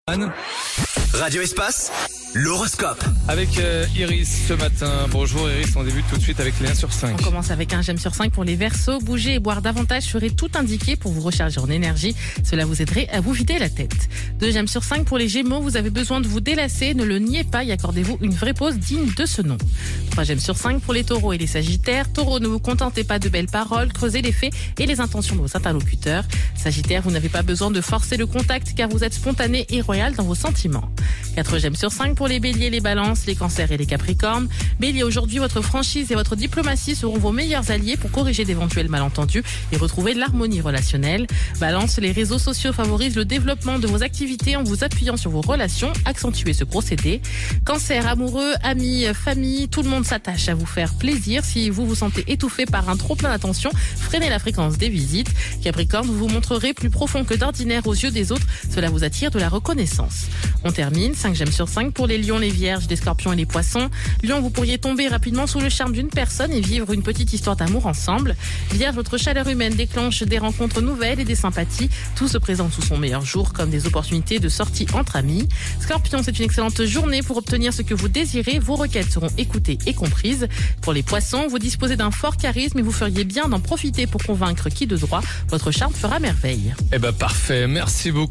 Radio Espace, l'horoscope. Avec Iris ce matin. Bonjour Iris, on débute tout de suite avec les 1 sur 5. On commence avec un j'aime sur 5 pour les Verseaux. Bouger et boire davantage ferait tout indiqué pour vous recharger en énergie. Cela vous aiderait à vous vider la tête. 2 j'aime sur 5 pour les Gémeaux. Vous avez besoin de vous délasser. Ne le niez pas et accordez-vous une vraie pause digne de ce nom. 3 j'aime sur 5 pour les Taureaux et les Sagittaires. Taureaux, ne vous contentez pas de belles paroles. Creusez les faits et les intentions de vos interlocuteurs. Sagittaire, vous n'avez pas besoin de forcer le contact car vous êtes spontané et royal dans vos sentiments. 4 j'aime sur 5 pour les Béliers, les Balances, les Cancers et les Capricornes. Bélier, aujourd'hui, votre franchise et votre diplomatie seront vos meilleurs alliés pour corriger d'éventuels malentendus et retrouver l'harmonie relationnelle. Balance, les réseaux sociaux favorisent le développement de vos activités en vous appuyant sur vos relations. Accentuez ce procédé. Cancer, amoureux, amis, famille, tout le monde s'attache à vous faire plaisir. Si vous vous sentez étouffé par un trop plein d'attention, freinez la fréquence des visites. Capricorne, vous vous montrerez plus profond que d'ordinaire aux yeux des autres. Cela vous attire de la reconnaissance. On termine, 5 j'aime sur 5 pour les Lions, les Vierges, les Scorpions et les Poissons. Lion, vous pourriez tomber rapidement sous le charme d'une personne et vivre une petite histoire d'amour ensemble. Vierge, votre chaleur humaine déclenche des rencontres nouvelles et des sympathies. Tout se présente sous son meilleur jour comme des opportunités de sortie entre amis. Scorpion, c'est une excellente journée pour obtenir ce que vous désirez. Vos requêtes seront écoutées et comprises. Pour les Poissons, vous disposez d'un fort charisme et vous feriez bien d'en profiter pour convaincre qui de droit. Votre charme fera merveille. Eh ben parfait, merci beaucoup.